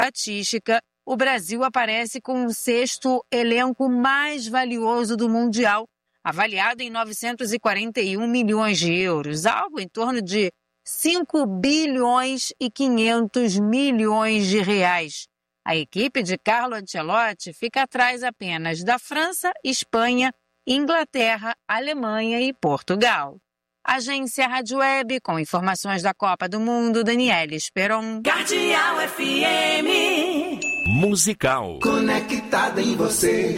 estatística, o Brasil aparece com o sexto elenco mais valioso do Mundial, avaliado em 941 milhões de euros, algo em torno de 5 bilhões e 500 milhões de reais. A equipe de Carlo Ancelotti fica atrás apenas da França, Espanha, Inglaterra, Alemanha e Portugal. Agência Rádio Web, com informações da Copa do Mundo, Daniela Esperon. Cardeal FM. Musical. Conectada em você.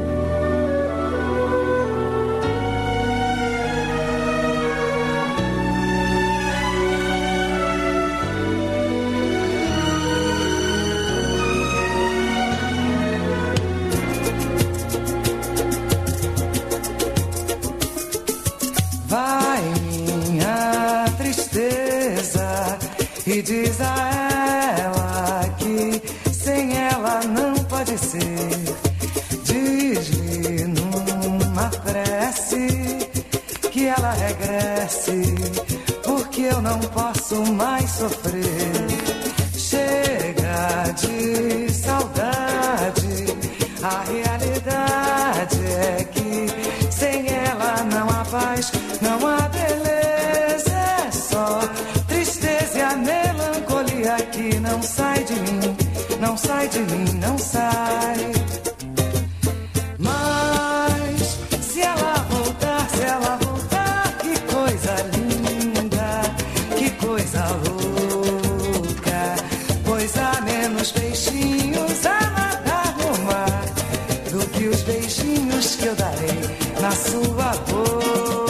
Vai minha tristeza e diz a ela que sem ela não pode ser. Diz-lhe numa prece que ela regresse, porque eu não posso mais sofrer. Chega de saudade, a realidade é que sem ela não há paz, não há beleza, é só tristeza e a melancolia que não sai de mim, não sai de mim, não sai. Mas se ela voltar, que coisa linda, que coisa louca, pois há menos peixinhos a nadar no mar do que os beijinhos que eu darei na sua boca.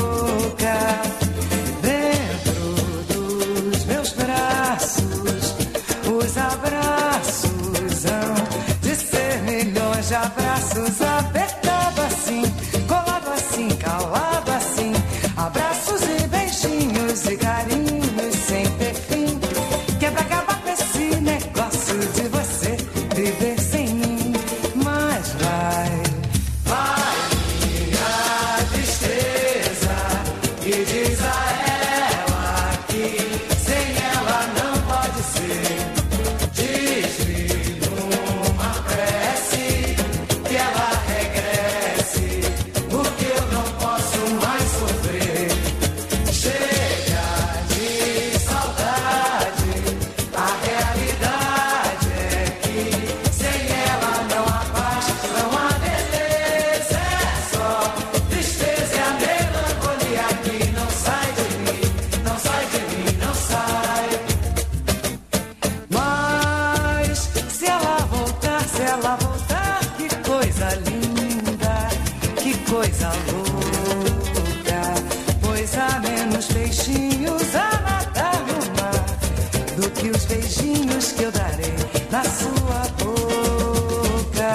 Dentro dos meus braços, os abraços hão de ser milhões de abraços, apertado assim, colado assim, calado assim, abraços e beijinhos e carinhos sem ter fim, que é pra acabar com esse negócio de você viver sem mim. Mas vai minha tristeza e diz a ela que sem ela não pode ser. Diz-lhe numa prece que ela regresse, porque eu não posso mais sofrer. Chega de saudade, a realidade é que sem ela não há paz, não há beleza, é só tristeza e a melancolia que não sai de mim, não sai de mim, não sai. Mas se ela voltar, que coisa linda, que coisa louca, pois há menos peixinhos a nadar no mar do que os beijinhos que eu darei na sua boca.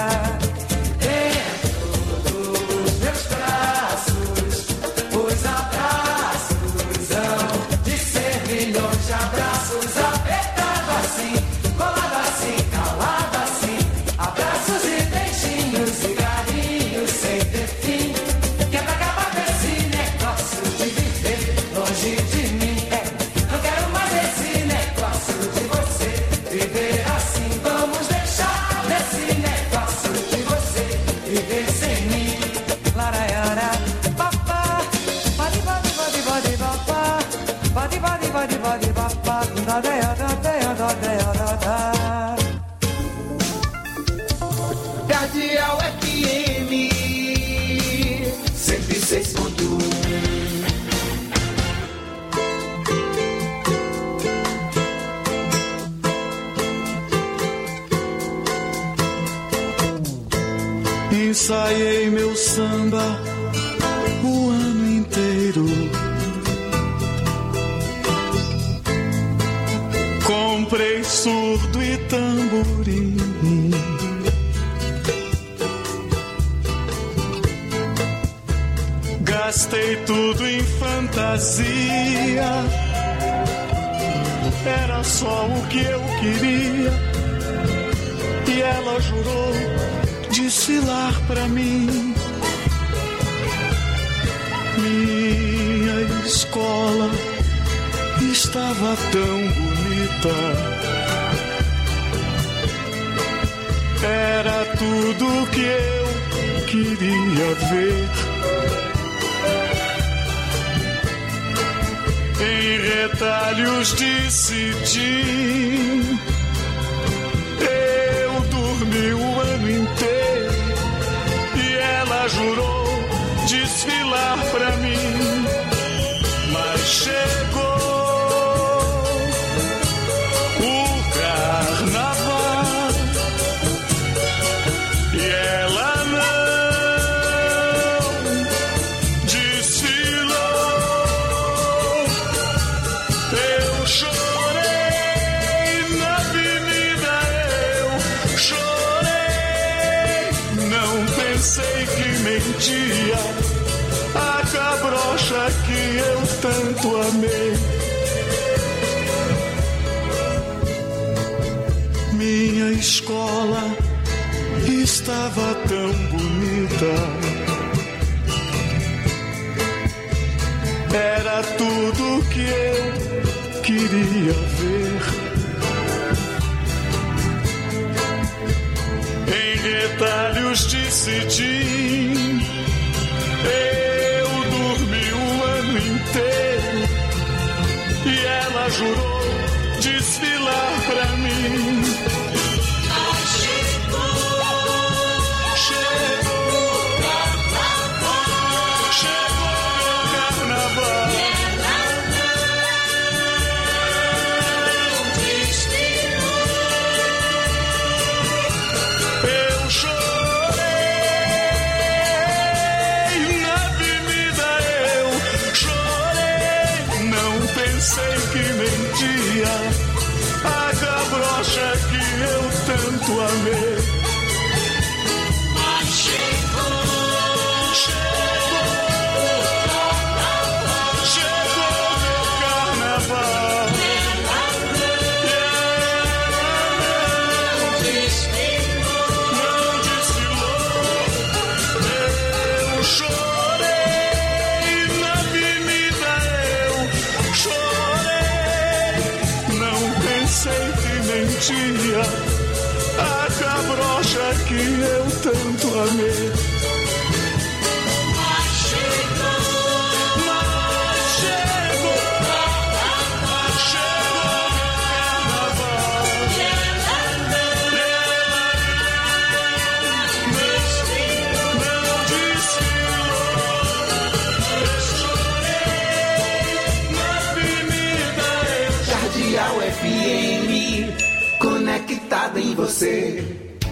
Dentro dos meus braços, os abraços hão de ser milhões de abraços, apertado assim, colado assim, calado assim, abraços e beijinhos e carinhos sem ter fim, que é pra acabar com esse negócio de viver longe de mim. Não quero mais esse negócio de você viver assim. Vamos deixar desse negócio de você viver sem mim. Laraiara, papá, badi badi badi badi papá, badi badi badi badi papá, da da da da da da da. Cardeal FM 106.1. Ensaiei meu samba o ano inteiro. Comprei surdo e tamborim. Gastei tudo em fantasia. Era só o que eu queria. E ela jurou desfilar pra mim. Minha escola estava tão bonita. tudo que eu queria ver. Em retalhos decidi, eu dormi o ano inteiro e ela jurou desfilar pra mim, mas chegou o carnaval e ela não desfilou. Eu chorei na avenida, eu chorei, não pensei que mentia a cabrocha que eu tanto amei. Minha escola estava tão bonita, era tudo que eu queria ver. Em retalhos decidi, eu dormi o ano inteiro e ela jurou desfilar pra mim. A cabrocha que eu tanto amei. Mas chegou meu carnaval. Não desfilou. Eu chorei na avenida, eu chorei. Sei que mentia a cabrocha que eu tanto amei. Mas chegou carnaval. E ela não desfilou. Eu chorei na avenida. Cardeal FM, conectado em você.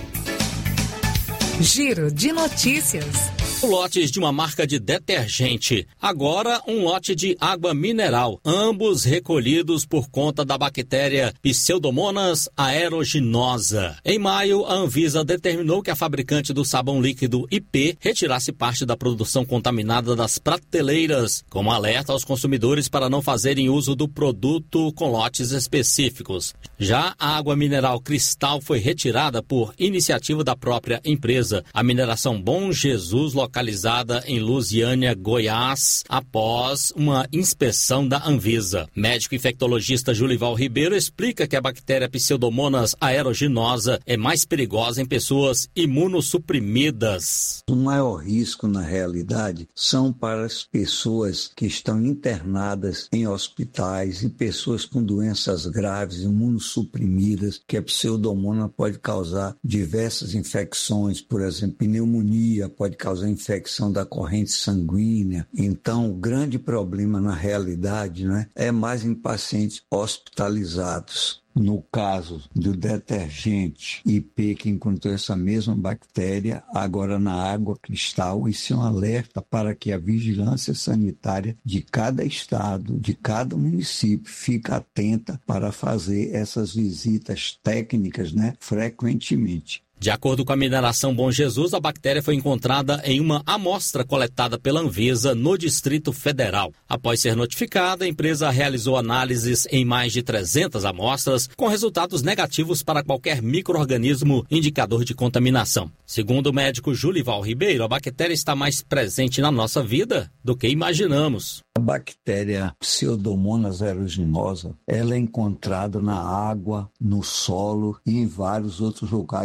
Giro de notícias. Lotes de uma marca de detergente, agora um lote de água mineral, ambos recolhidos por conta da bactéria Pseudomonas aeruginosa. Em maio, a Anvisa determinou que a fabricante do sabão líquido IP retirasse parte da produção contaminada das prateleiras, como alerta aos consumidores para não fazerem uso do produto com lotes específicos. Já a água mineral Cristal foi retirada por iniciativa da própria empresa, a mineração Bom Jesus, localizada em Lusiânia, Goiás, após uma inspeção da Anvisa. Médico infectologista Julival Ribeiro explica que a bactéria Pseudomonas aeruginosa é mais perigosa em pessoas imunossuprimidas. O maior risco, na realidade, são para as pessoas que estão internadas em hospitais e pessoas com doenças graves, imunossuprimidas, que a Pseudomonas pode causar diversas infecções, por exemplo, pneumonia, pode causar infecção da corrente sanguínea. Então, o grande problema, na realidade, é mais em pacientes hospitalizados. No caso do detergente IP, que encontrou essa mesma bactéria, agora na água Cristal, isso é um alerta para que a vigilância sanitária de cada estado, de cada município, fique atenta para fazer essas visitas técnicas, frequentemente. De acordo com a mineração Bom Jesus, a bactéria foi encontrada em uma amostra coletada pela Anvisa no Distrito Federal. Após ser notificada, a empresa realizou análises em mais de 300 amostras, com resultados negativos para qualquer micro-organismo indicador de contaminação. Segundo o médico Julival Ribeiro, a bactéria está mais presente na nossa vida do que imaginamos. A bactéria Pseudomonas aeruginosa, ela é encontrada na água, no solo e em vários outros locais, sob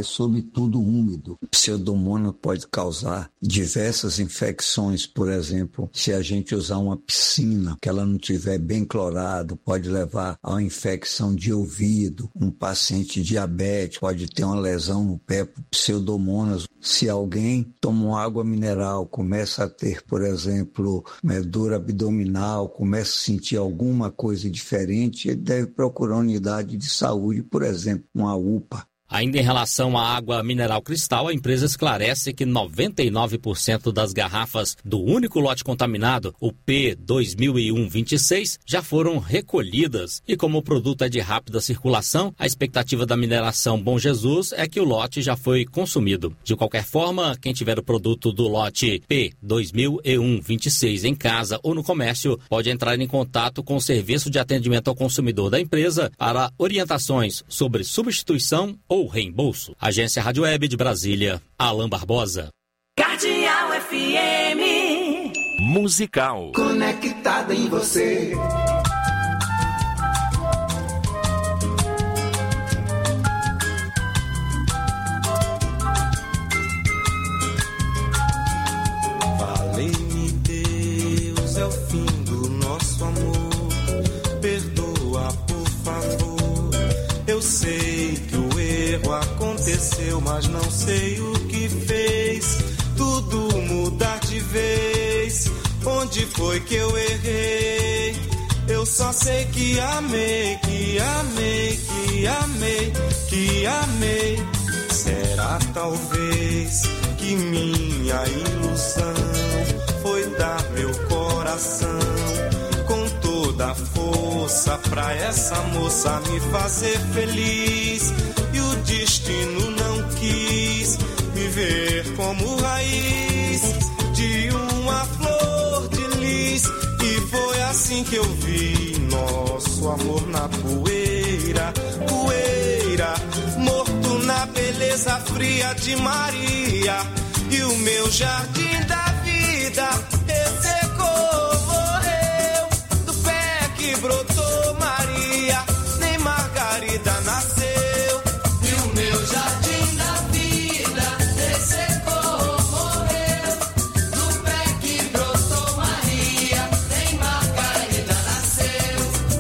tudo úmido. Pseudomonas pode causar diversas infecções, por exemplo, se a gente usar uma piscina que ela não tiver bem clorado, pode levar a uma infecção de ouvido. Um paciente diabético pode ter uma lesão no pé por pseudomonas. Se alguém toma uma água mineral, começa a ter, por exemplo, dor abdominal, começa a sentir alguma coisa diferente, ele deve procurar uma unidade de saúde, por exemplo, uma UPA. Ainda em relação à água mineral Cristal, a empresa esclarece que 99% das garrafas do único lote contaminado, o P2001-26, já foram recolhidas. E como o produto é de rápida circulação, a expectativa da mineração Bom Jesus é que o lote já foi consumido. De qualquer forma, quem tiver o produto do lote P2001-26 em casa ou no comércio, pode entrar em contato com o Serviço de Atendimento ao Consumidor da empresa para orientações sobre substituição ou reembolso. Agência Rádio Web de Brasília, Alan Barbosa. Cardeal FM. Musical. Conectado em você. Valei-me Deus, é o fim do nosso amor. Perdoa, por favor. Eu sei que o erro aconteceu, mas não sei o que fez tudo mudar de vez. Onde foi que eu errei? Eu só sei que amei, que amei, que amei, que amei. Será talvez que minha ilusão foi dar meu coração com toda a força pra essa moça me fazer feliz. E o destino não quis me ver como raiz de uma flor de lis. E foi assim que eu vi nosso amor na poeira, poeira, morto na beleza fria de Maria. E o meu jardim da vida ressecou, morreu do pé que brotou Maria, nem Margarida nasceu. E o meu jardim da vida ressecou, morreu do pé que brotou Maria, nem Margarida nasceu.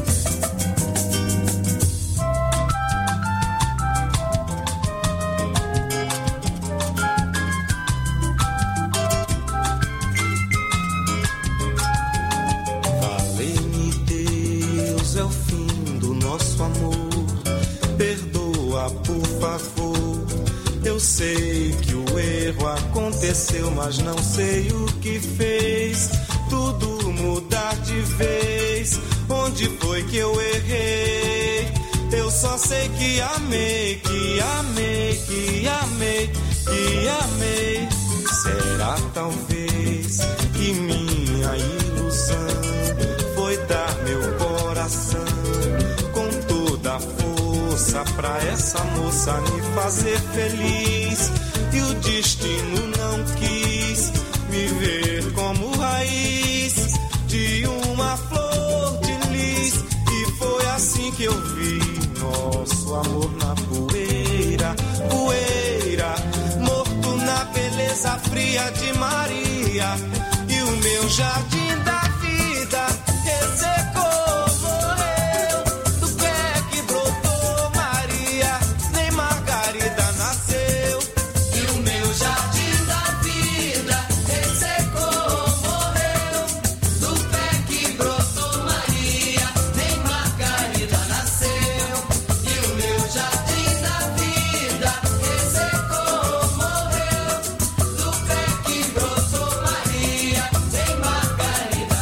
Valei-me Deus, é o fim do nosso amor. Perdoa, por favor. Eu sei que o erro aconteceu, mas não sei o que fez tudo mudar de vez. Onde foi que eu errei? Eu só sei que amei, que amei, que amei, que amei. Será talvez que minha ilusão foi dar meu coração com toda a força pra essa moça me fazer feliz. E o destino não quis me ver como raiz de uma flor de lis. E foi assim que eu vi nosso amor na poeira, poeira, morto na beleza fria de Maria. E o meu jardim da vida ressecou, morreu do pé que brotou Maria, nem Margarida nasceu. E o meu jardim da vida ressecou, morreu do pé que brotou Maria, nem Margarida nasceu. E o meu jardim da vida ressecou, morreu do pé que brotou Maria, nem Margarida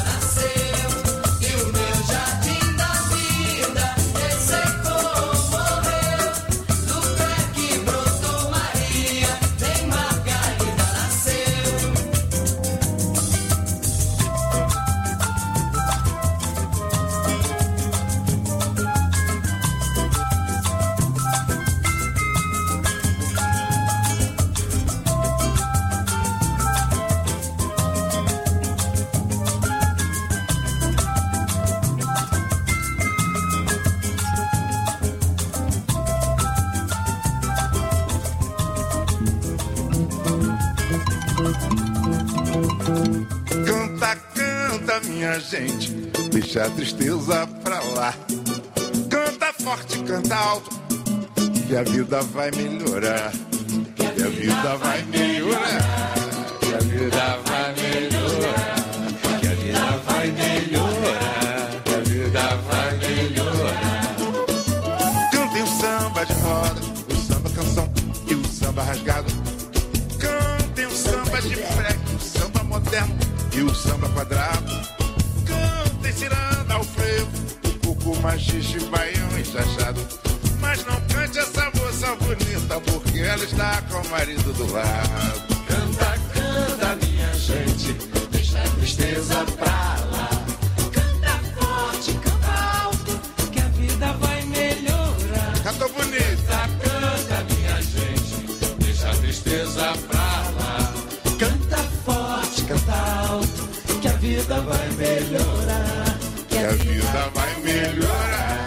Canta, canta, minha gente, deixa a tristeza pra lá. Canta forte, canta alto, que a vida vai melhorar. Que a vida vai melhorar. Que a vida vai melhorar. Que a vida vai melhorar. Que a vida vai melhorar. Cantem o samba de roda, o samba canção e o samba rasgado. Cantem o samba de freque, o samba moderno e o samba quadrado. Cantem ciranda ao frevo, o coco, machixe, baião e chachado. Mas não cante essa moça bonita, porque ela está com o marido do lado. Canta, canta, minha gente, deixa a tristeza pra lá. Canta forte, canta alto, que a vida vai melhorar. Canta bonita. Canta, minha gente, deixa a tristeza pra lá. Canta forte, canta alto, que a vida vai melhorar. Que a vida vai melhorar.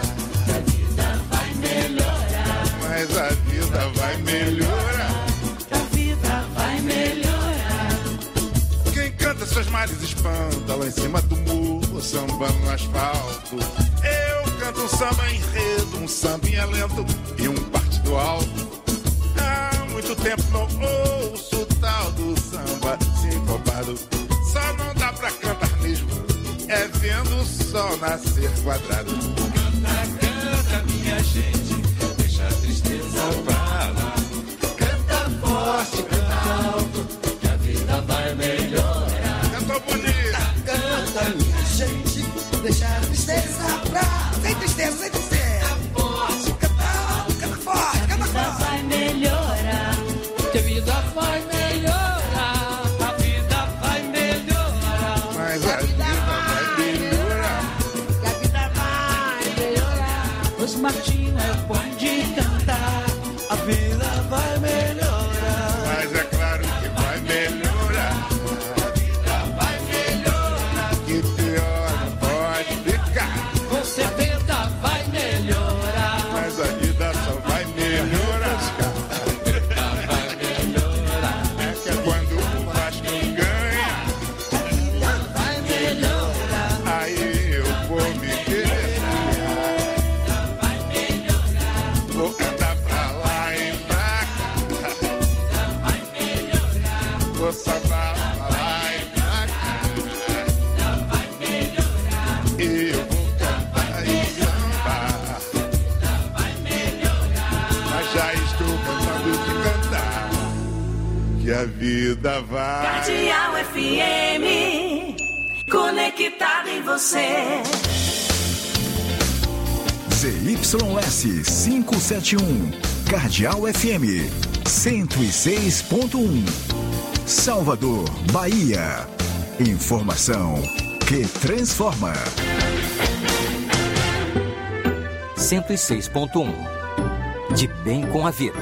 Mas a vida vai melhorar. A vida vai melhorar. Quem canta seus males espanta lá em cima do muro, samba no asfalto. Eu canto um samba enredo, um sambinha lento e um partido alto. Há muito tempo não ouço o tal do samba sincopado. Só não dá pra cantar mesmo, é vendo o sol nascer quadrado. Canta, canta, minha gente, deixa a tristeza pra lá. Canta forte, canta alto, que a vida vai melhorar. Canta bonita. Canta, minha gente, deixa a tristeza pra lá. Sem tristeza, sem tristeza. Canta forte, canta alto, canta forte, canta forte. A vida vai melhorar, que a vida vai melhorar. A vida vai melhorar. Mas a vida vai melhorar. Que a vida vai melhorar. Os Martinho é bom de cantar. A vida vai melhorar. Mas é claro que vai melhorar. A vida vai melhorar. Que pior não pode ficar. Com certeza vai melhorar. Mas a vida só vai melhorar. A vida vai melhorar. É que é quando o Vasco ganha. A vida vai melhorar. Aí eu vou me querer. Vou cantar pra lá e pra cá. Vai melhorar. Vou sambar pra lá e pra cá. Vai melhorar. E eu vou cantar e sambar. Vai melhorar. Mas já estou cansado de cantar. Que a vida vai. Cardeal FM, conectado em você. ZYS 571, Cardeal FM 106.1, Salvador, Bahia. Informação que transforma. 106.1, de bem com a vida.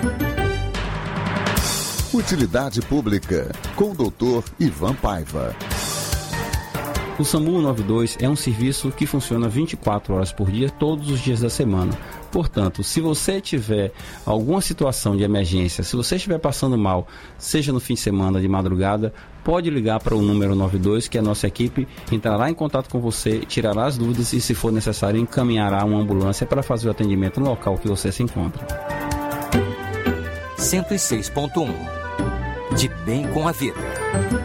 Utilidade Pública, com o Dr. Ivan Paiva. O SAMU 192 é um serviço que funciona 24 horas por dia, todos os dias da semana. Portanto, se você tiver alguma situação de emergência, se você estiver passando mal, seja no fim de semana, de madrugada, pode ligar para o número 92, que a nossa equipe entrará em contato com você, tirará as dúvidas e, se for necessário, encaminhará uma ambulância para fazer o atendimento no local que você se encontra. 106.1, de bem com a vida.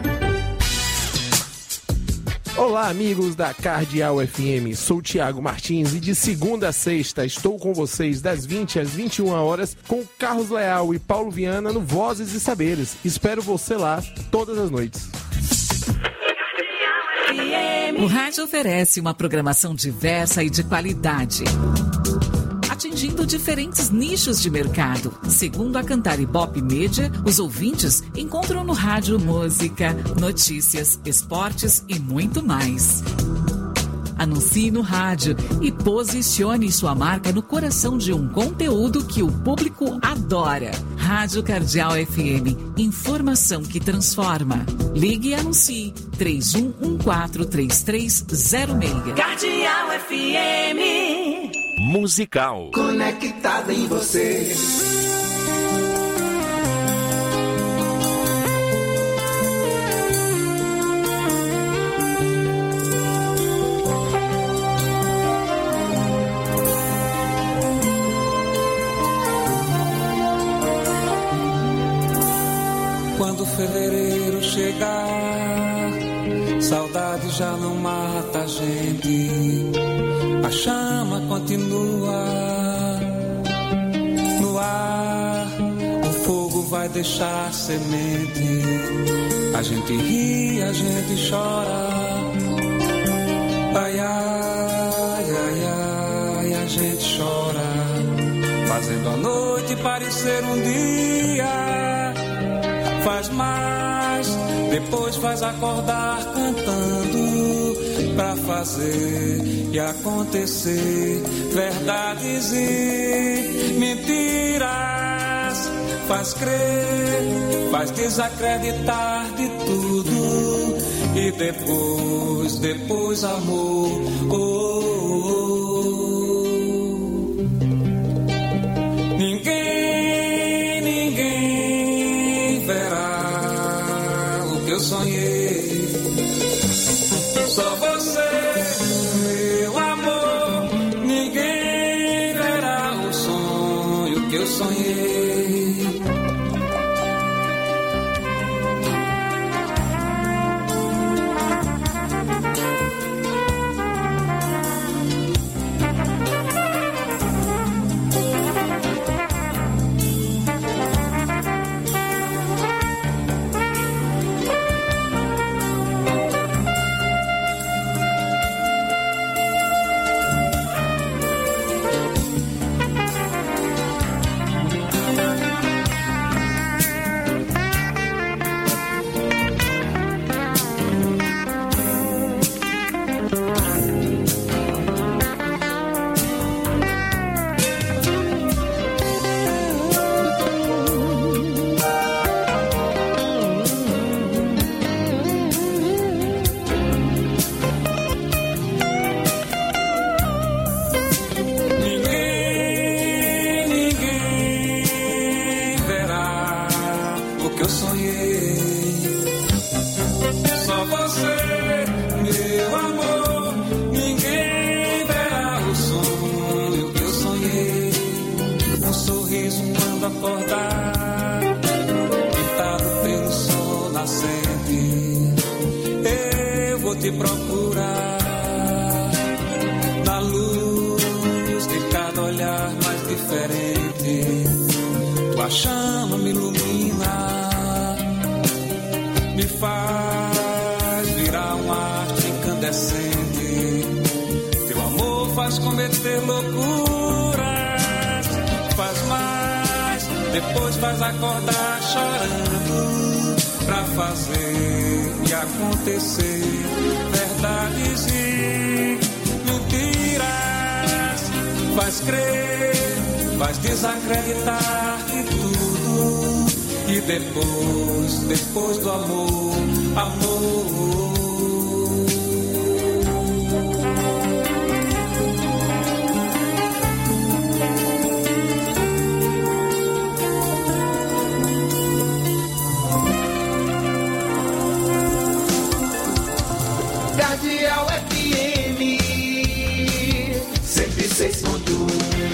Olá, amigos da Cardeal FM, sou Tiago Martins e de segunda a sexta estou com vocês das 20 às 21 horas com Carlos Leal e Paulo Viana no Vozes e Saberes. Espero você lá todas as noites. O rádio oferece uma programação diversa e de qualidade, atingindo diferentes nichos de mercado. Segundo a Cantar Ibope Media, os ouvintes encontram no rádio música, notícias, esportes e muito mais. Anuncie no rádio e posicione sua marca no coração de um conteúdo que o público adora. Rádio Cardeal FM, informação que transforma. Ligue e anuncie 31143306. Cardeal FM. Musical. Conectada em você. fevereiro chegar, saudade já não mata a gente, a chama continua no ar, o fogo vai deixar semente, a gente ri, a gente chora, ai, ai, ai, ai, a gente chora, fazendo a noite parecer um dia, faz mais, depois faz acordar cantando, pra fazer e acontecer verdades e mentiras, faz crer, faz desacreditar de tudo e depois amor, oh, oh, oh. Ninguém verá o que eu sonhei, só você, meu amor, ninguém verá o sonho que eu sonhei. Te procurar na luz de cada olhar mais diferente, tua chama me ilumina, me faz virar uma arte incandescente, teu amor faz cometer loucuras, faz mais, depois faz acordar chorando, pra fazer e acontecer verdades e mentiras, faz crer, faz desacreditar de tudo e depois do amor, amor. Cardeal FM 106.1.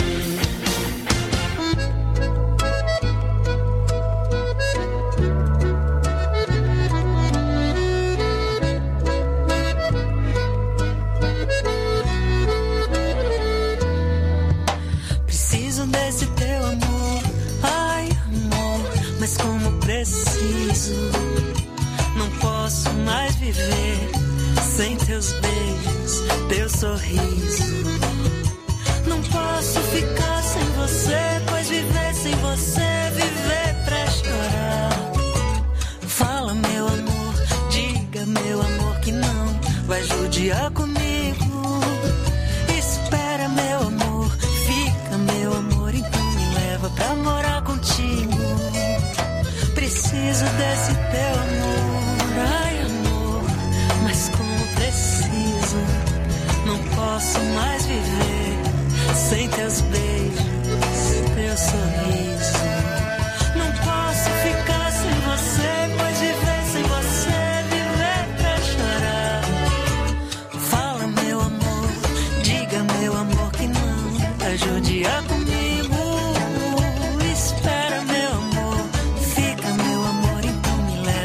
Preciso desse teu amor, ai amor, mas como preciso, não posso mais viver sem teus beijos, teu sorriso. Não posso ficar sem você, pois viver sem você, viver pra chorar. Fala meu amor, diga meu amor que não vai judiar comigo. Espera meu amor, fica meu amor, então me leva pra morar contigo. Preciso desse teu amor, ai amor, mas como preciso, não posso mais viver sem teus beijos, teu sorriso. Não posso ficar sem você, pois viver sem você, viver pra chorar. Fala meu amor, diga meu amor que não vai judiar comigo. Espera meu amor, fica meu amor, então me leva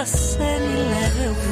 você me leva, eu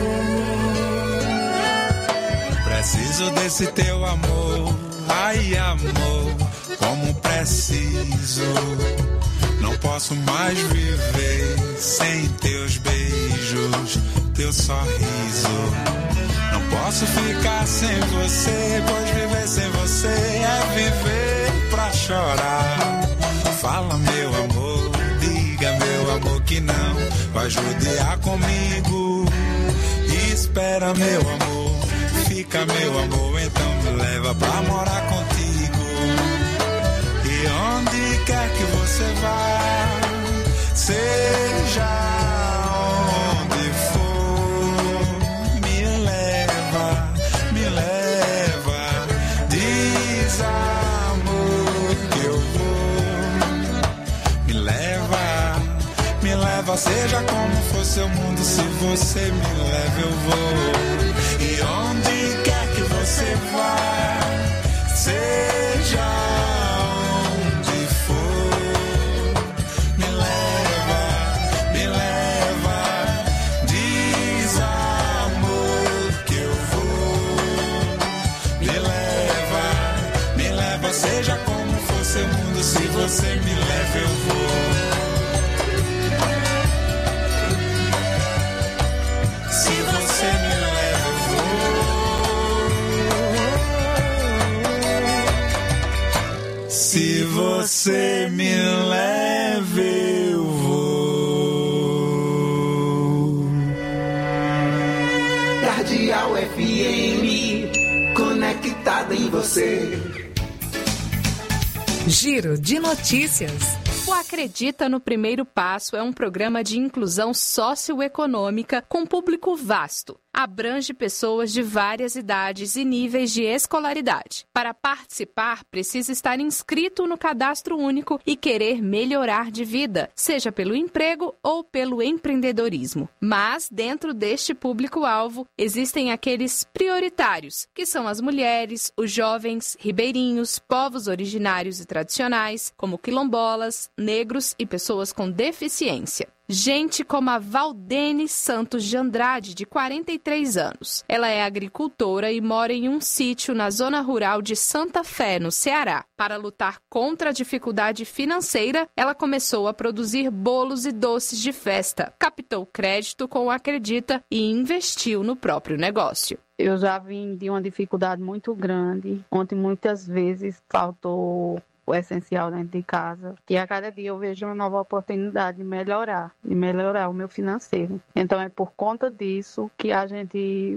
vou. Preciso desse teu amor, ai amor, como preciso. Não posso mais viver sem teus beijos, teu sorriso. Não posso ficar sem você, pois viver sem você é viver pra chorar. Fala, meu amor, diga, meu amor, que não vai judiar comigo. Espera, meu amor, fica, meu amor, então me leva pra morar contigo. E onde quer que você vá, seja onde for, me leva, diz amor que eu vou. Me leva, seja como for seu mundo, se você me leva eu vou. E onde quer que você vá, seja onde for, me leva, diz amor que eu vou. Me leva, seja como for seu mundo, se você me leva eu vou. Se você me leva, eu vou. Se você me leva, eu vou. Cardeal FM, conectada em você. Giro de notícias. O Acredita no Primeiro Passo é um programa de inclusão socioeconômica com público vasto. Abrange pessoas de várias idades e níveis de escolaridade. Para participar, precisa estar inscrito no Cadastro Único e querer melhorar de vida, seja pelo emprego ou pelo empreendedorismo. Mas, dentro deste público-alvo, existem aqueles prioritários, que são as mulheres, os jovens, ribeirinhos, povos originários e tradicionais, como quilombolas, negros e pessoas com deficiência. Gente como a Valdene Santos de Andrade, de 43 anos. Ela é agricultora e mora em um sítio na zona rural de Santa Fé, no Ceará. Para lutar contra a dificuldade financeira, ela começou a produzir bolos e doces de festa, captou crédito com o Acredita e investiu no próprio negócio. Eu já vim de uma dificuldade muito grande, onde muitas vezes faltou o essencial dentro de casa. E a cada dia eu vejo uma nova oportunidade de melhorar o meu financeiro. Então é por conta disso que a gente,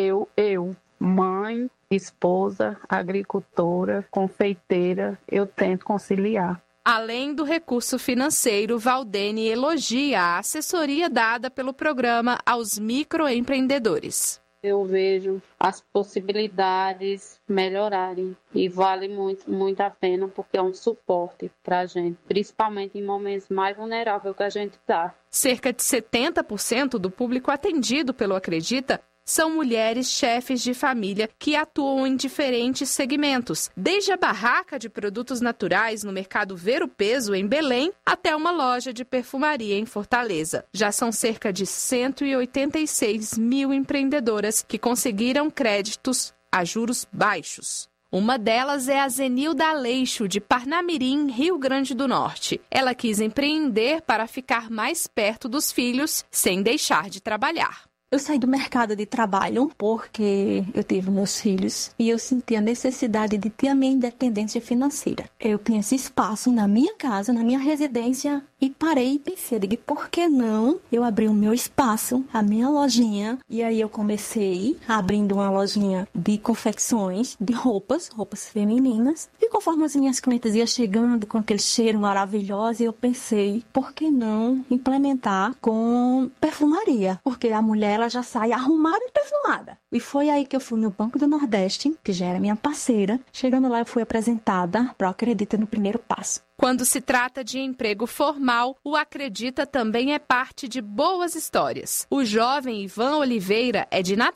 mãe, esposa, agricultora, confeiteira, eu tento conciliar. Além do recurso financeiro, Valdene elogia a assessoria dada pelo programa aos microempreendedores. Eu vejo as possibilidades melhorarem e vale muito a pena porque é um suporte para a gente, principalmente em momentos mais vulneráveis que a gente está. Cerca de 70% do público atendido pelo Acredita são mulheres chefes de família que atuam em diferentes segmentos, desde a barraca de produtos naturais no mercado Ver o Peso, em Belém, até uma loja de perfumaria em Fortaleza. Já são cerca de 186 mil empreendedoras que conseguiram créditos a juros baixos. Uma delas é a Zenilda Aleixo, de Parnamirim, Rio Grande do Norte. Ela quis empreender para ficar mais perto dos filhos, sem deixar de trabalhar. Eu saí do mercado de trabalho porque eu tive meus filhos e eu senti a necessidade de ter a minha independência financeira. Eu tinha esse espaço na minha casa, na minha residência, e parei e pensei, digo, por que não eu abrir o meu espaço, a minha lojinha? E aí eu comecei abrindo uma lojinha de confecções, de roupas femininas. E conforme as minhas clientes iam chegando com aquele cheiro maravilhoso, eu pensei, por que não implementar com perfumaria? Porque a mulher ela já sai arrumada e perfumada. E foi aí que eu fui no Banco do Nordeste, que já era minha parceira. Chegando lá, eu fui apresentada para o Acredita no Primeiro Passo. Quando se trata de emprego formal, o Acredita também é parte de boas histórias. O jovem Ivan Oliveira é de Natal.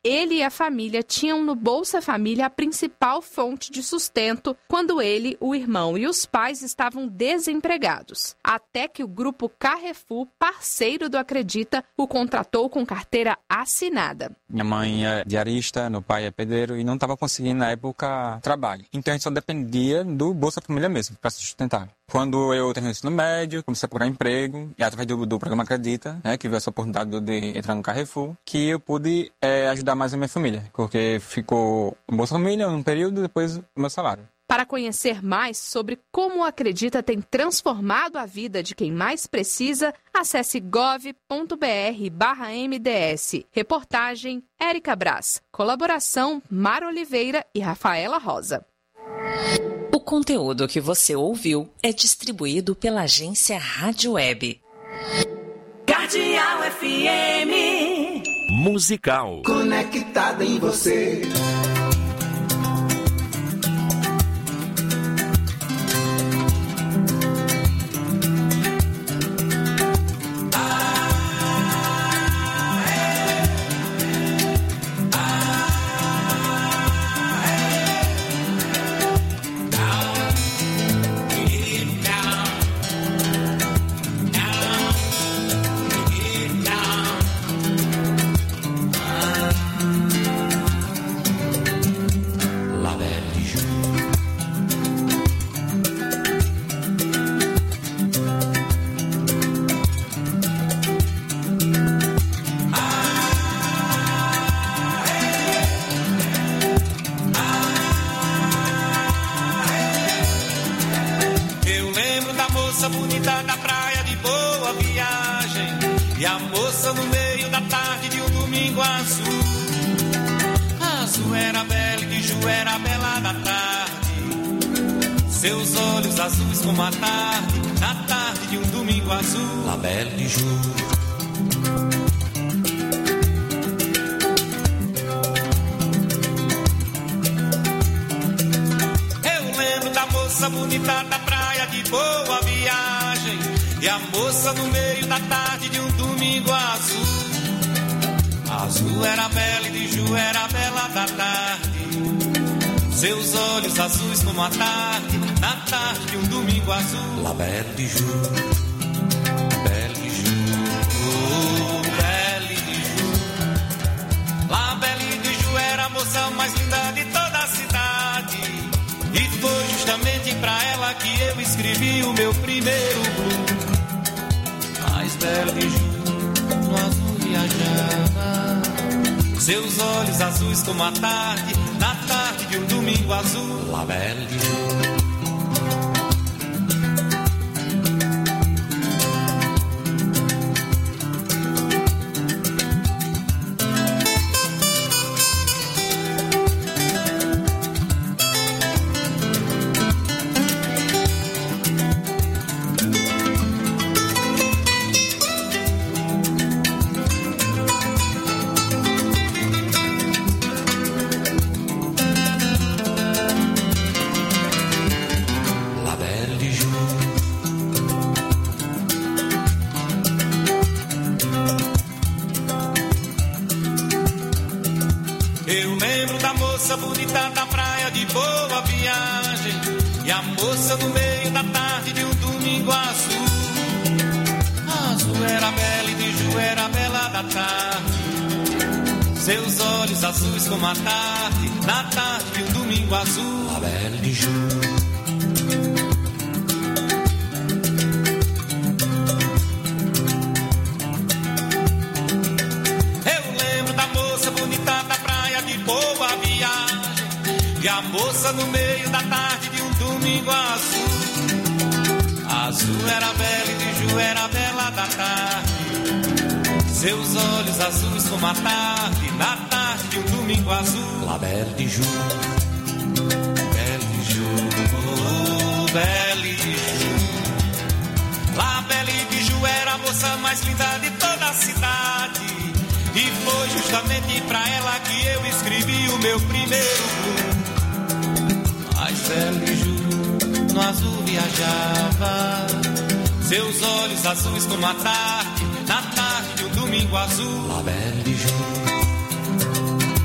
ele e a família tinham no Bolsa Família a principal fonte de sustento quando ele, o irmão e os pais estavam desempregados. Até que o grupo Carrefour, parceiro do Acredita, o contratou com carteira assinada. Minha mãe é diarista, meu pai é pedreiro e não estava conseguindo na época trabalho. Então a gente só dependia do Bolsa Família mesmo para se sustentar. Quando eu terminei o ensino médio, comecei a procurar emprego, e através do programa Acredita, né, que veio essa oportunidade de entrar no Carrefour, que eu pude ajudar mais a minha família, porque ficou o Bolsa Família um período, depois o meu salário. Para conhecer mais sobre como o Acredita tem transformado a vida de quem mais precisa, acesse gov.br/MDS. Reportagem Érica Braz. Colaboração Mara Oliveira e Rafaela Rosa. O conteúdo que você ouviu é distribuído pela agência Rádio Web. Cardeal FM. Musical. Conectada em você. Bonita da praia de Boa Viagem, e a moça no meio da tarde de um domingo azul. Azul era bela e de Ju era bela da tarde, seus olhos azuis como a tarde, na tarde de um domingo azul. La Belle de Ju. Eu lembro da moça bonita da praia de Boa Viagem, e a moça no meio da tarde de um domingo azul. Azul era bela e de Ju era bela da tarde, seus olhos azuis como a tarde, na tarde de um domingo azul. La Belle de Ju, Belle de Ju, oh, Belle de Ju. La Belle de Ju era a moça mais linda de toda a cidade, e foi justamente pra ela que eu escrevi o meu primeiro blues. Mais bela de Ju, no azul viajava, seus olhos azuis como a tarde, na tarde de um domingo azul. La Belle de Ju. Bonita da praia de Boa Viagem, e a moça no meio da tarde de um domingo azul. Azul era bela e de Ju era bela da tarde, seus olhos azuis como a tarde, na tarde de um domingo azul. La Belle de Ju. E a moça no meio da tarde de um domingo azul. Azul era bela e de Ju era bela da tarde, seus olhos azuis como a tarde, na tarde de um domingo azul. La Belle de Ju, Belle de Ju, oh, Belle de Ju. La Belle de Ju era a moça mais linda de toda a cidade, e foi justamente pra ela que eu escrevi o meu primeiro blues. Mais bela de Ju, no azul viajava, seus olhos azuis como a tarde, na tarde de um domingo azul. La Belle de Ju.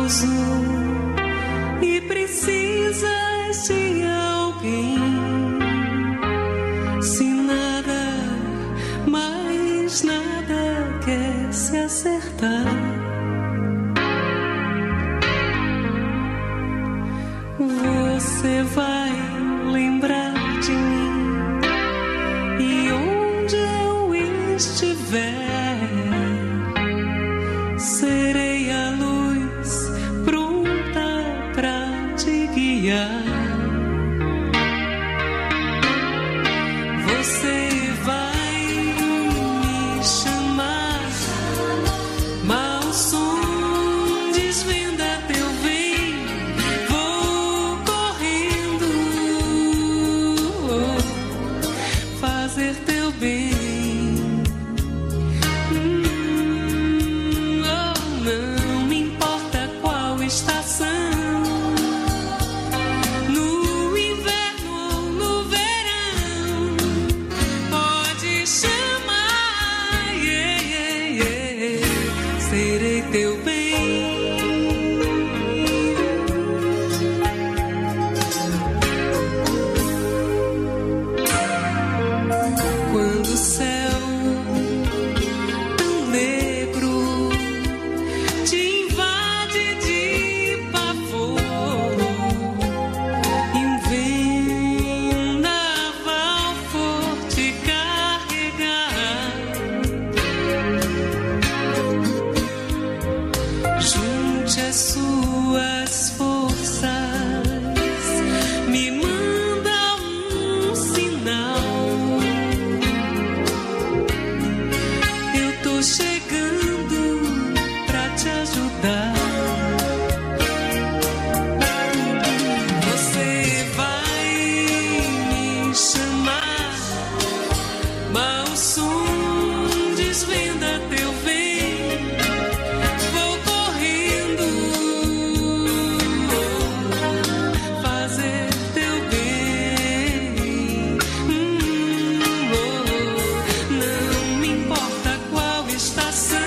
perigoso e precisas de alguém. Se nada, mais nada quer se acertar, você vai lembrar de mim e onde eu estiver, serei a luz pronta pra te guiar. Você vai me chamar, mau som desvenda teu bem, vou correndo fazer teu bem. Não me importa qual estação, no inverno ou no verão, pode chamar, serei teu bem. Quando o céu tão negro te invade de pavor e um vendaval for te carregar, junte as suas forças, me manda um sinal. Eu tô chegando pra te ajudar. Você vai me chamar, mau som desvenda teu bem, vou correndo fazer teu bem. Não me importa qual estação,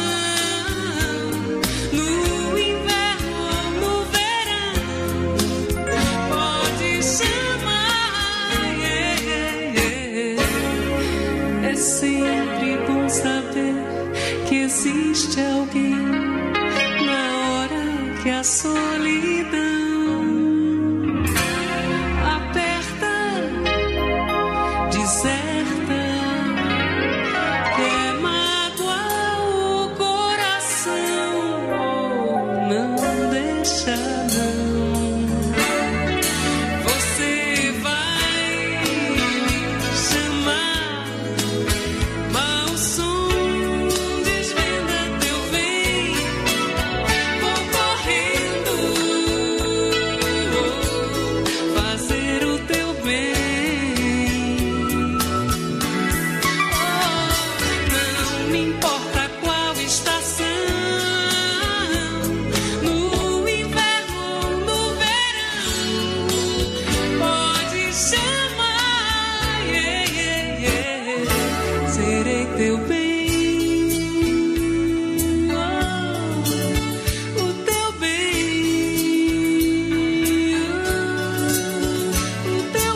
no inverno ou no verão, pode chamar, é sempre bom saber que existe alguém na hora que a solidão aperta, deserta, quer magoar o coração, não deixa não. Você vai me chamar, mau som desvenda teu bem, vou correndo fazer o teu bem. Não me importa qual estação, no inverno ou no verão, pode chamar, serei teu bem. O teu bem, o teu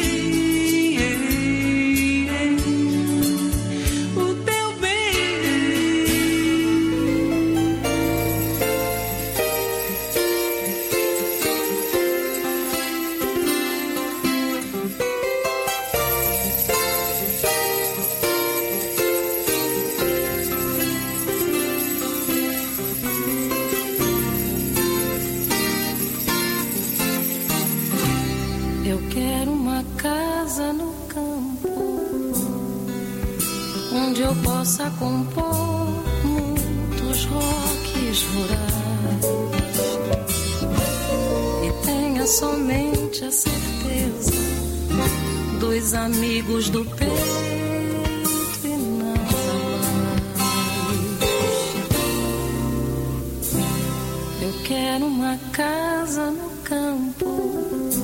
bem, o teu Eu quero uma casa no campo, onde eu possa compor muitos rocks rurais e tenha somente a certeza dos amigos do peito e nada mais. Eu quero uma casa no campo,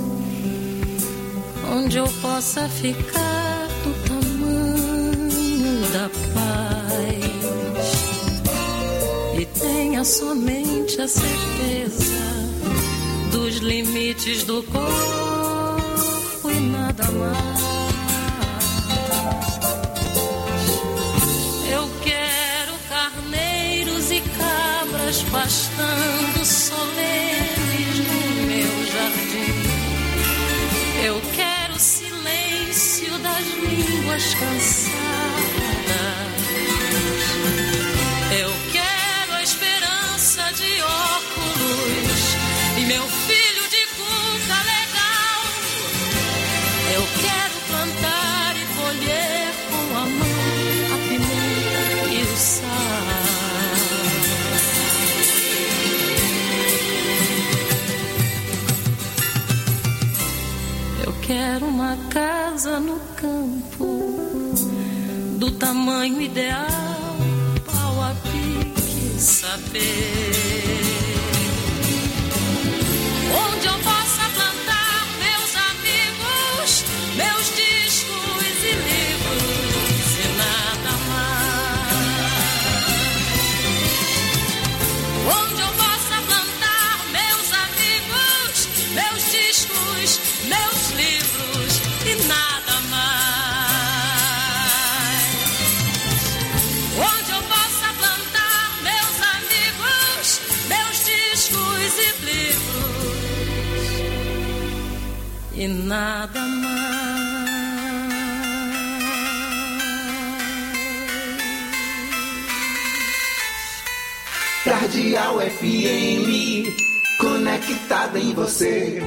onde eu possa ficar do tamanho da paz e tenha Tenha somente a certeza dos limites do corpo e nada mais. Eu quero carneiros e cabras pastando solenes no meu jardim. Eu quero o silêncio das línguas cansadas. Eu quero a esperança de óculos e meu filho de cuca legal. Eu quero plantar e colher com a mão a pimenta e o sal. Eu quero uma casa no campo do tamanho ideal, pau a pique, saber onde eu possa plantar meus amigos, meus discos e livros e nada mais. Onde eu possa plantar meus amigos, meus discos, meus livros e nada mais. Onde eu possa plantar meus amigos, meus discos e livros e nada mais. Cardeal FM, conectada em você.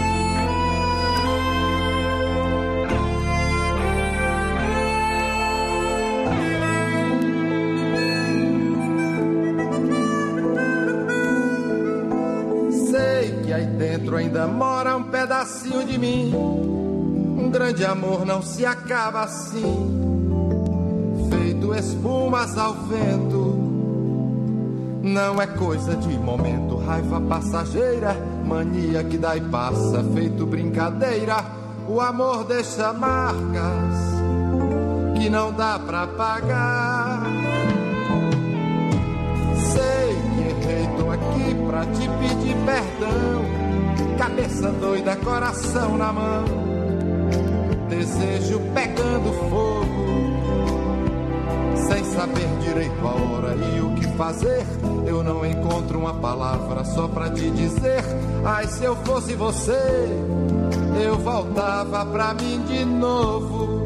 Sei que aí dentro ainda mora um pedacinho de mim. Um grande amor não se acaba assim, feito espumas ao vento. Não é coisa de momento, raiva passageira, mania que dá e passa, feito brincadeira. O amor deixa marcas que não dá pra pagar. Sei que errei, tô aqui pra te pedir perdão. Cabeça doida, coração na mão, desejo pegando fogo, sem saber direito a hora e o que fazer. Eu não encontro uma palavra só pra te dizer. Ai, se eu fosse você, eu voltava pra mim de novo.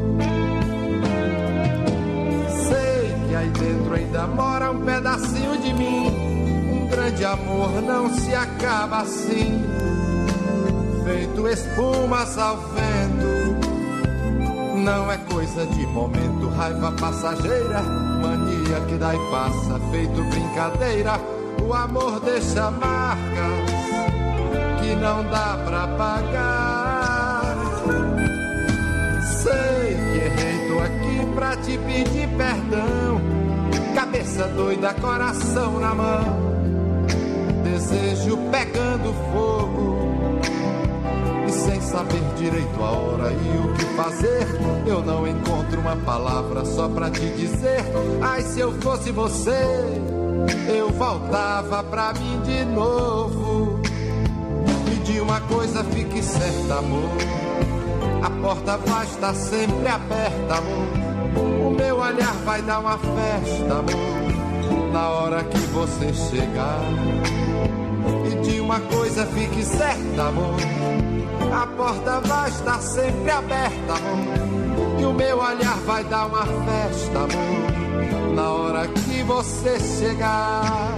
Sei que aí dentro ainda mora um pedacinho de mim. Um grande amor não se acaba assim, feito espumas ao vento. Não é coisa de momento, raiva passageira, mania que dá e passa, feito brincadeira. O amor deixa marcas que não dá pra pagar. Sei que errei, tô aqui pra te pedir perdão. Cabeça doida, coração na mão, desejo pegando fogo, e sem saber direito a hora e o que fazer. Eu não encontro uma palavra só pra te dizer. Ai, se eu fosse você, eu voltava pra mim de novo. E de uma coisa fique certa, amor, a porta vai estar sempre aberta, amor. O meu olhar vai dar uma festa, amor, na hora que você chegar. E de uma coisa fique certa, amor, a porta vai estar sempre aberta, amor, e o meu olhar vai dar uma festa, amor, na hora que você chegar.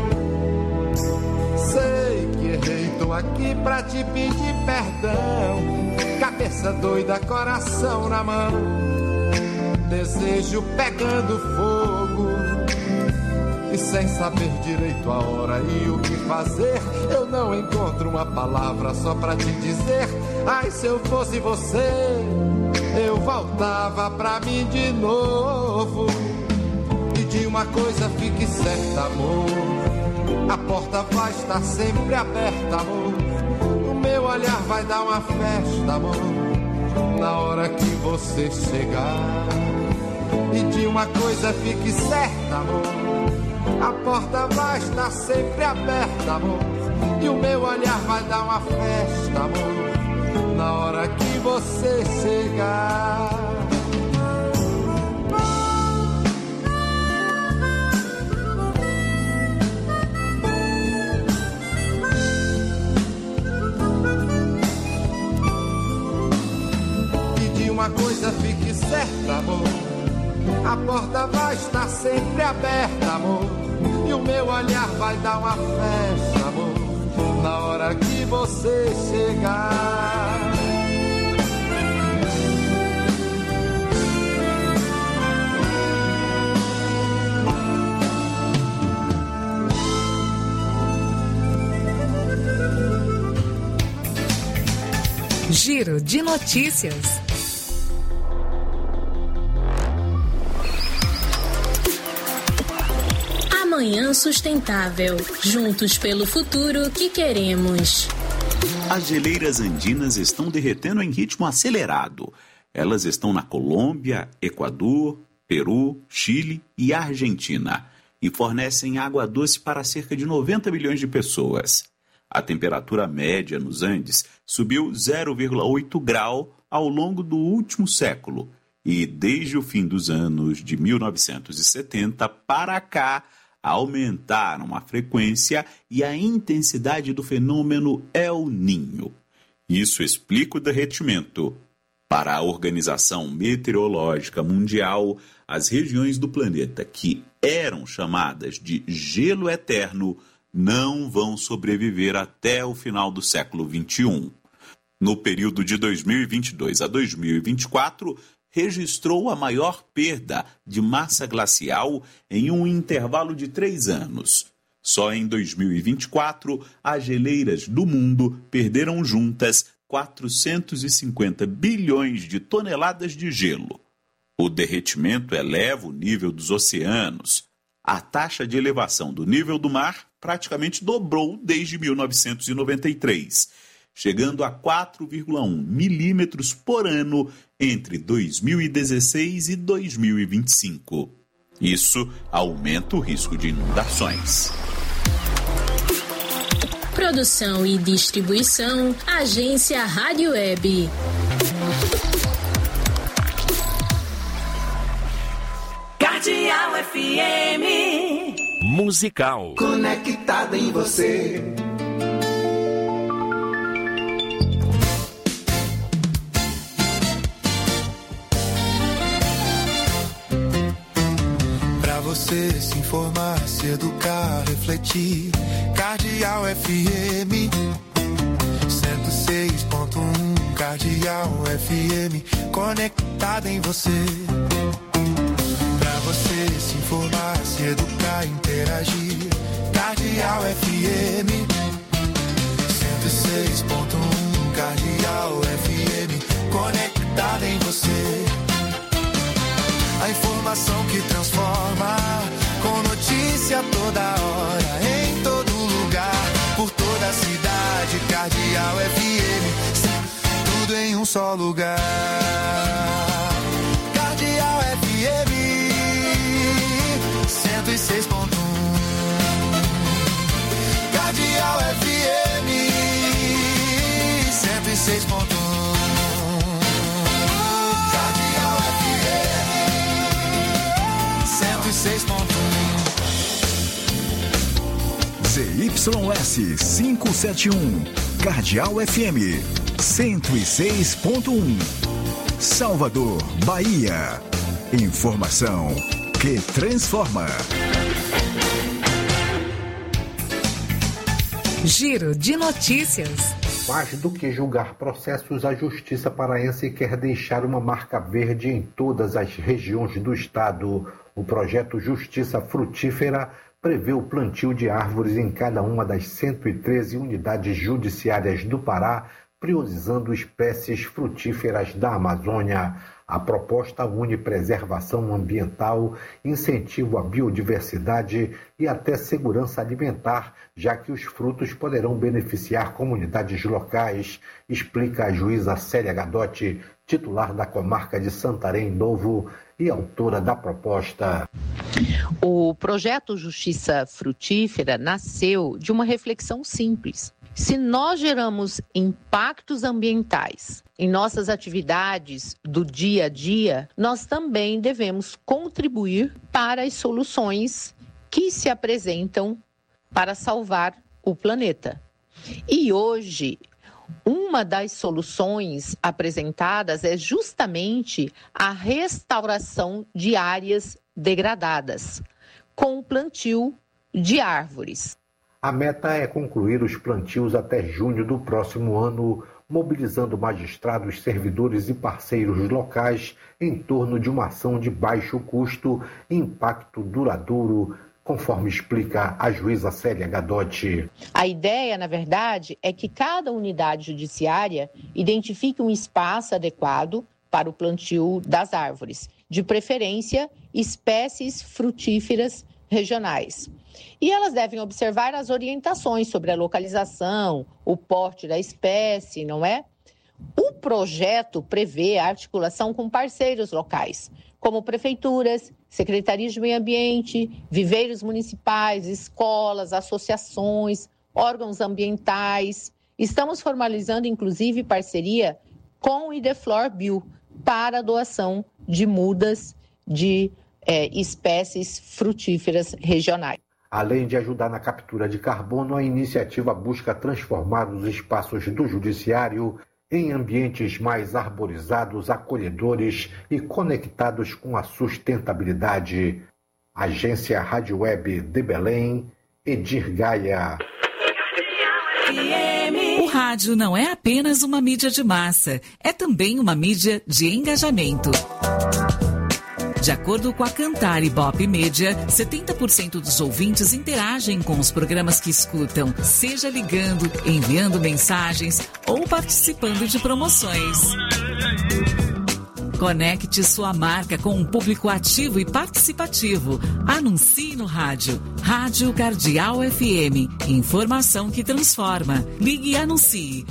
Sei que errei, tô aqui pra te pedir perdão. Cabeça doida, coração na mão, desejo pegando fogo, e sem saber direito a hora e o que fazer. Eu não encontro uma palavra só pra te dizer. Ai, se eu fosse você, eu voltava pra mim de novo. E de uma coisa fique certa, amor, a porta vai estar sempre aberta, amor, o meu olhar vai dar uma festa, amor, na hora que você chegar. E de uma coisa fique certa, amor, A porta vai estar sempre aberta, amor, e o meu olhar vai dar uma festa, amor, na hora que você chegar. E de uma coisa fique certa, amor, a porta vai estar sempre aberta, amor, e o meu olhar vai dar uma festa, amor, na hora que você chegar. Giro de notícias. Manhã Sustentável. Juntos pelo futuro que queremos. As geleiras andinas estão derretendo em ritmo acelerado. Elas estão na Colômbia, Equador, Peru, Chile e Argentina e fornecem água doce para cerca de 90 milhões de pessoas. A temperatura média nos Andes subiu 0,8 grau ao longo do último século e, desde o fim dos anos de 1970 para cá, aumentaram a frequência e a intensidade do fenômeno El Niño. Isso explica o derretimento. Para a Organização Meteorológica Mundial, as regiões do planeta que eram chamadas de gelo eterno não vão sobreviver até o final do século XXI. No período de 2022 a 2024, registrou a maior perda de massa glacial em um intervalo de 3 anos. Só em 2024, as geleiras do mundo perderam juntas 450 bilhões de toneladas de gelo. O derretimento eleva o nível dos oceanos. A taxa de elevação do nível do mar praticamente dobrou desde 1993, chegando a 4,1 milímetros por ano entre 2016 e 2025. Isso aumenta o risco de inundações. Produção e distribuição, Agência Rádio Web. Cardeal FM. Musical. Conectada em você. Você se informar, se educar, refletir. Cardeal FM 106.1. Cardeal FM conectada em você. Pra você se informar, se educar, interagir. Cardeal FM 106.1. Cardeal FM conectada em você. A informação que transforma, com notícia toda hora, em todo lugar, por toda a cidade. Cardeal FM, tudo em um só lugar. Cardeal FM 106.1. Cardeal FM 106.1. ZYS 571, Cardeal FM 106.1, Salvador, Bahia. Informação que transforma. Giro de notícias. Mais do que julgar processos, a Justiça paraense quer deixar uma marca verde em todas as regiões do estado. O projeto Justiça Frutífera prevê o plantio de árvores em cada uma das 113 unidades judiciárias do Pará, priorizando espécies frutíferas da Amazônia. A proposta une preservação ambiental, incentivo à biodiversidade e até segurança alimentar, já que os frutos poderão beneficiar comunidades locais, explica a juíza Célia Gadotti, titular da comarca de Santarém Novo e autora da proposta. O projeto Justiça Frutífera nasceu de uma reflexão simples. Se nós geramos impactos ambientais em nossas atividades do dia a dia, nós também devemos contribuir para as soluções que se apresentam para salvar o planeta. E hoje, uma das soluções apresentadas é justamente a restauração de áreas degradadas, com o plantio de árvores. A meta é concluir os plantios até junho do próximo ano, mobilizando magistrados, servidores e parceiros locais em torno de uma ação de baixo custo e impacto duradouro, conforme explica a juíza Célia Gadotti. A ideia, na verdade, é que cada unidade judiciária identifique um espaço adequado para o plantio das árvores, de preferência espécies frutíferas regionais. E elas devem observar as orientações sobre a localização, o porte da espécie, não é? O projeto prevê a articulação com parceiros locais, como prefeituras, secretarias de meio ambiente, viveiros municipais, escolas, associações, órgãos ambientais. Estamos formalizando, inclusive, parceria com o Ideflor Bio para a doação de mudas de espécies frutíferas regionais. Além de ajudar na captura de carbono, a iniciativa busca transformar os espaços do judiciário em ambientes mais arborizados, acolhedores e conectados com a sustentabilidade. Agência Rádio Web de Belém, Edir Gaia. O rádio não é apenas uma mídia de massa, é também uma mídia de engajamento. De acordo com a Cantar Ibope Média, 70% dos ouvintes interagem com os programas que escutam, seja ligando, enviando mensagens ou participando de promoções. Conecte sua marca com um público ativo e participativo. Anuncie no rádio. Rádio Cardeal FM. Informação que transforma. Ligue e anuncie.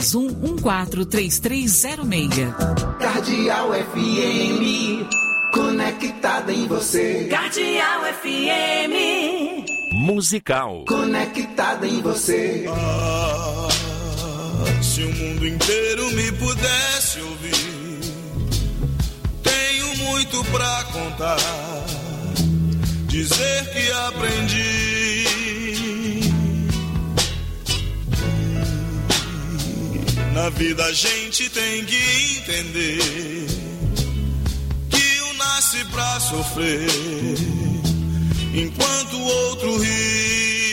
31143306. Cardeal FM. Conectada em você. Cardeal FM. Musical. Conectada em você. Se o mundo inteiro me pudesse ouvir, tenho muito pra contar, dizer que aprendi. Na vida a gente tem que entender nasce pra sofrer, enquanto o outro ri.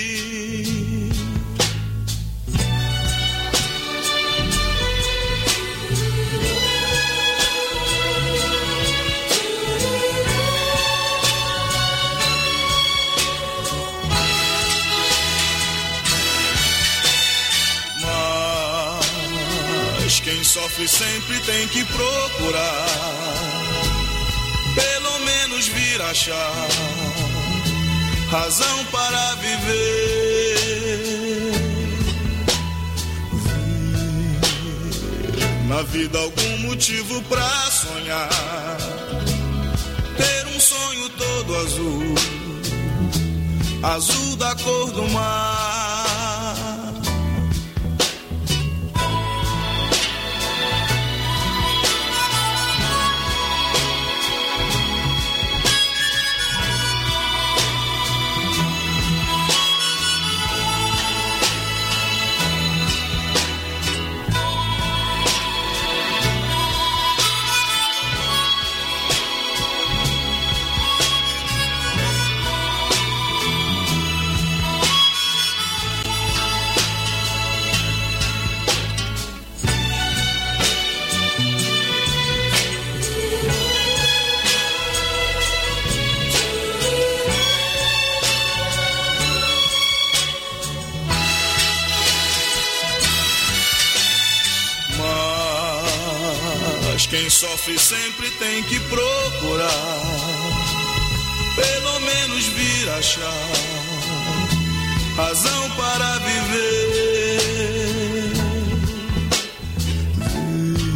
Mas quem sofre sempre tem que procurar vir achar razão para viver. Na vida algum motivo pra sonhar, ter um sonho todo azul, azul da cor do mar. Quem sofre sempre tem que procurar, pelo menos vir achar razão para viver.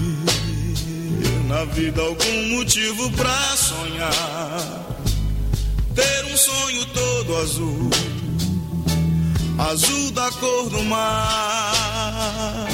Na vida algum motivo pra sonhar, sonho todo azul, azul da cor do mar.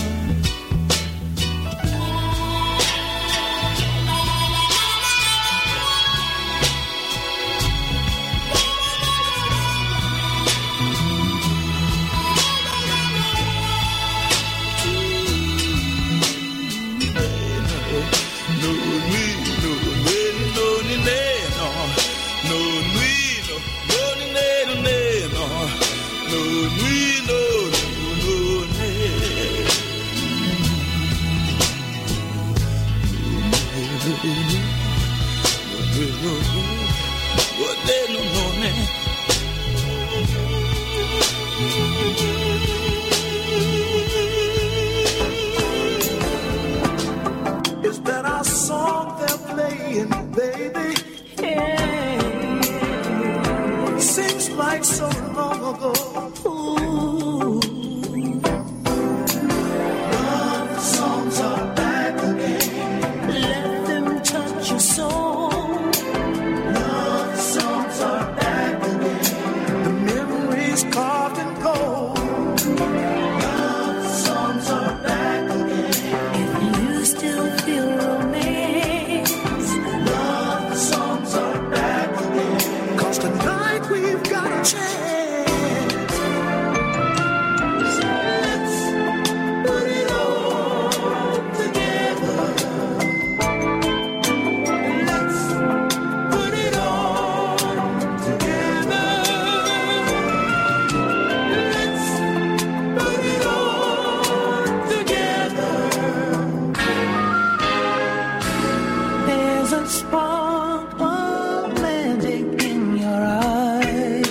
Is that our song they're playing, baby? Yeah. Seems like so long ago. Ooh. Love songs are back again. Let them touch your soul. Love songs are back again. The memories carved in gold. Love songs are back again. If you still feel romance, love songs are back again. 'Cause tonight we've got a chance. Let's put it all together. Let's put it all together. Let's put it all together. There's a spark of magic in your eyes.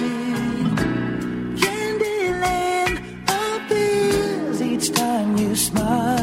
Candyland appears each time you smile.